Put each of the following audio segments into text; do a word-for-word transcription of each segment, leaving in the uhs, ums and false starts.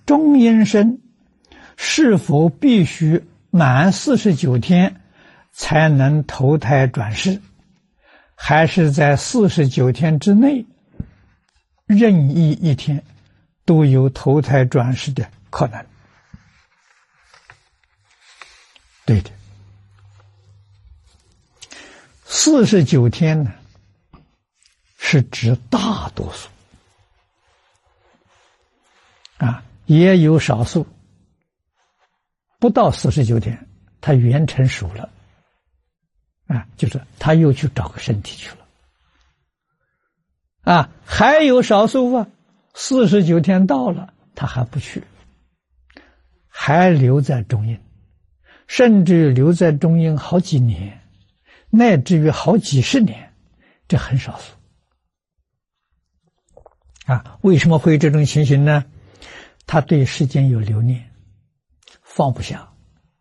中阴身是否必须满四十九天才能投胎转世，还是在四十九天之内任意一天都有投胎转世的可能？对的，四十九天呢，是指大多数啊，也有少数不到四十九天，他元成熟了啊，就是他又去找个身体去了啊，还有少数啊，四十九天到了，他还不去，还留在中阴，甚至留在中阴好几年，乃至于好几十年，这很少数啊。为什么会有这种情形呢？他对世间有留念，放不下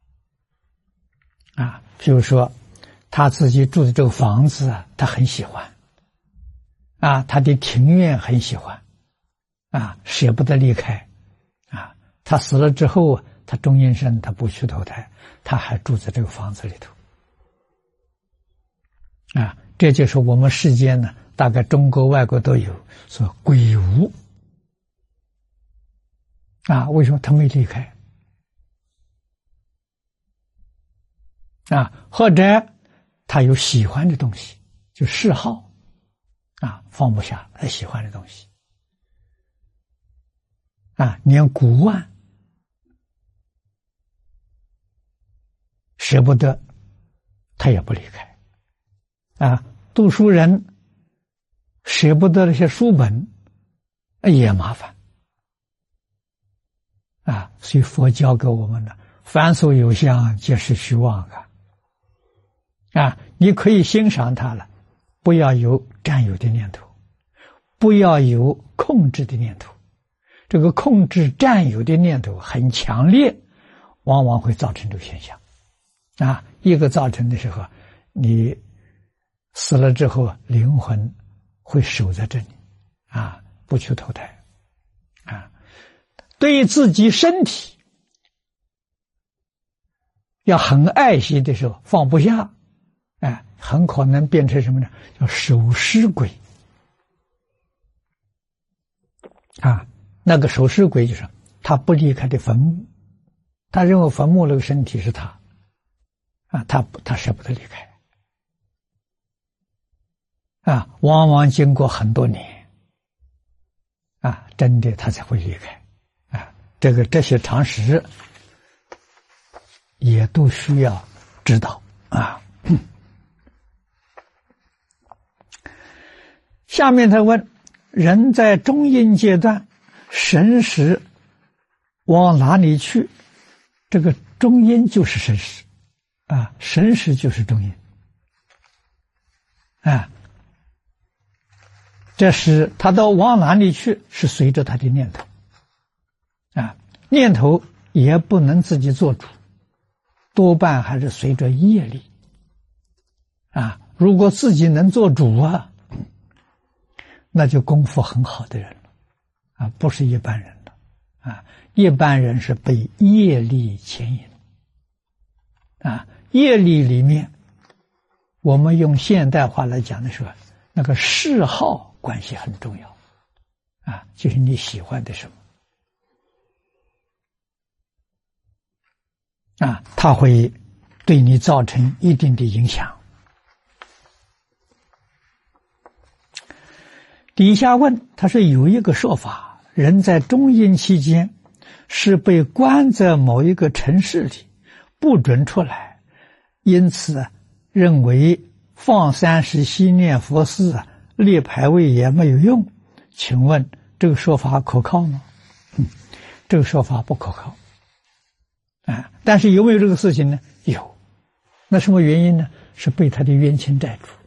啊。比如说他自己住的这个房子啊，他很喜欢啊，他的庭院很喜欢啊，舍不得离开啊。他死了之后，他中阴身，他不去投胎，他还住在这个房子里头啊。这就是我们世间呢，大概中国外国都有说鬼屋啊。为什么他没离开啊？或者他有喜欢的东西，就嗜好啊，放不下他喜欢的东西啊，连古玩舍不得，他也不离开啊。读书人舍不得那些书本，也麻烦啊。所以佛教给我们的，凡所有相，皆是虚妄啊。啊，你可以欣赏它了，不要有占有的念头，不要有控制的念头。这个控制占有的念头很强烈，往往会造成这个现象啊。一个造成的时候，你死了之后，灵魂会守在这里啊，不去投胎啊。对于自己身体要很爱惜的时候，放不下，哎，很可能变成什么呢？叫守尸鬼啊。那个守尸鬼就是他不离开的坟墓，他认为坟墓那个身体是他啊，他他舍不得离开啊，往往经过很多年啊，真的他才会离开啊。这个这些常识也都需要知道啊。下面他问：人在中阴阶段，神识往哪里去？这个中阴就是神识啊，神识就是中阴啊。这是他到往哪里去，是随着他的念头啊，念头也不能自己做主，多半还是随着业力啊。如果自己能做主啊，那就功夫很好的人了啊，不是一般人了啊。一般人是被业力牵引啊，业力里面，我们用现代话来讲的时候，那个嗜好关系很重要啊，就是你喜欢的什么啊，它会对你造成一定的影响。底下问，他说有一个说法，人在中阴期间是被关在某一个城市里，不准出来，因此认为放三时息念佛寺立牌位也没有用，请问这个说法可靠吗？嗯，这个说法不可靠啊。但是有没有这个事情呢？有。那什么原因呢？是被他的冤亲债主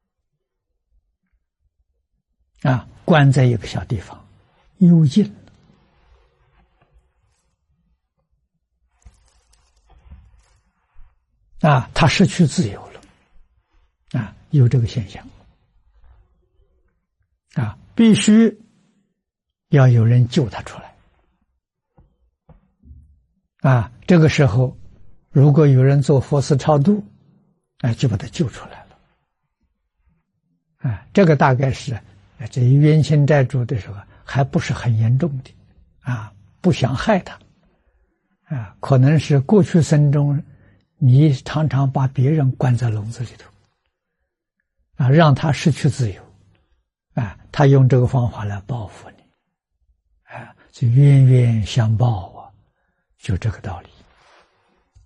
啊，关在一个小地方，幽禁啊，他失去自由了啊，有这个现象啊，必须要有人救他出来啊，这个时候如果有人做佛事超度，哎，就把他救出来了。啊，这个大概是这冤亲债主的时候还不是很严重的，啊，不想害他，啊，可能是过去生中你常常把别人关在笼子里头，啊，让他失去自由，啊，他用这个方法来报复你，啊，就冤冤相报啊，就这个道理。